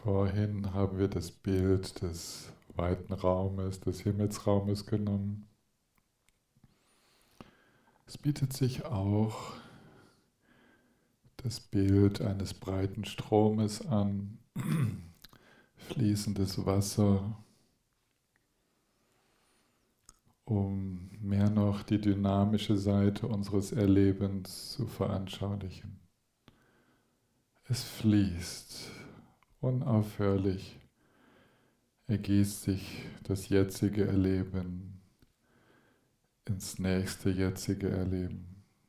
Vorhin haben wir das Bild des weiten Raumes, des Himmelsraumes genommen. Es bietet sich auch das Bild eines breiten Stromes an, fließendes Wasser, um mehr noch die dynamische Seite unseres Erlebens zu veranschaulichen. Es fließt unaufhörlich, ergießt sich das jetzige Erleben ins nächste jetzige Erleben.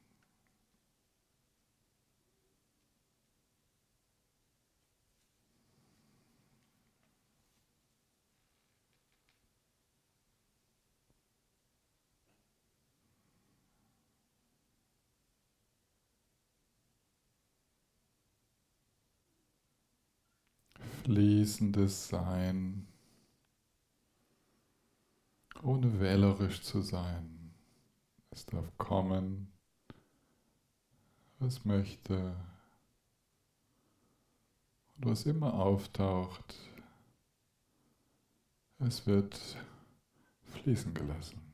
Fließendes Sein, ohne wählerisch zu sein. Es darf kommen, was möchte und was immer auftaucht, es wird fließen gelassen.